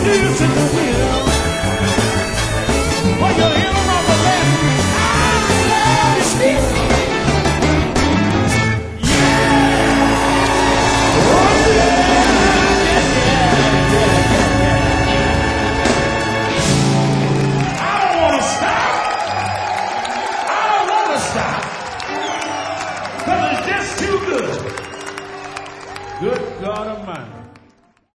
do you sit the wheel? Put your heel on the left. I love you still. Yeah. Oh yeah. I don't want to stop. I don't want to stop. Because it's just too good. Good God Almighty.